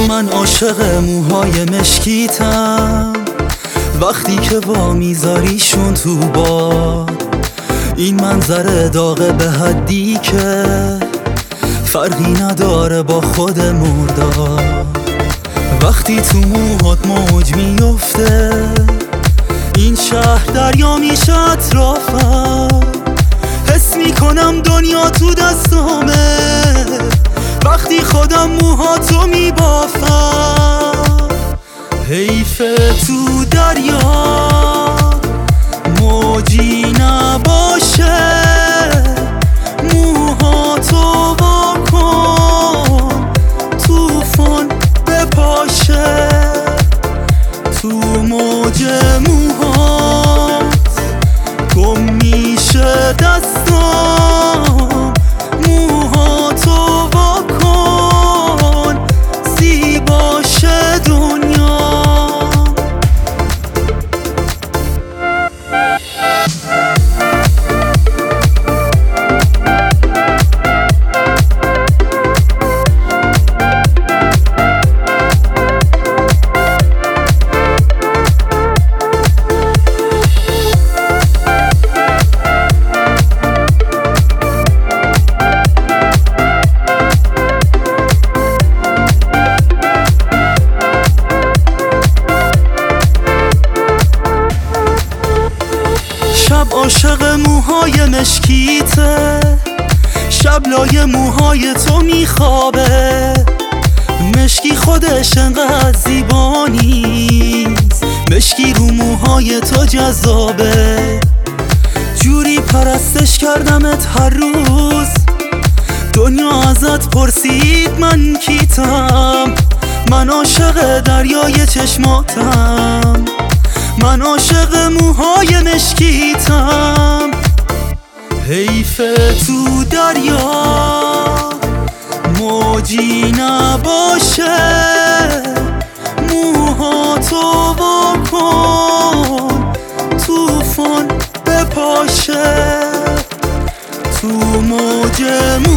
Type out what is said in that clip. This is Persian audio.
من عاشق موهای مشکیتم، وقتی که وا میذاریشون تو باد. این منظره داغه به حدی که فرقی نداره با خود مرداد. وقتی تو موهات موج میفته، این شهر دریا میشه اطرافم. حس میکنم دنیا تو دستامه وقتی خودم موهاتو میبافم. حیف تو دریا موجی نباشه، موهاتو واکن توفان بپاشه. تو موج موهات گم میشه دستام، موهاتو واکن زیباشه دنیا. شب عاشق موهای مشکیته، شب لای موهای تو میخوابه. مشکی خودش انقدر زیبا نیست، مشکی رو موهای تو جذابه. جوری پرستش کردمت هر روز، دنیا ازت پرسید من کیتم. من عاشق دریای چشماتم، من عاشق موهای مشکیتم. حیف تو دریا موجی نباشه، موهاتو واکن توفان بپاشه. تو موج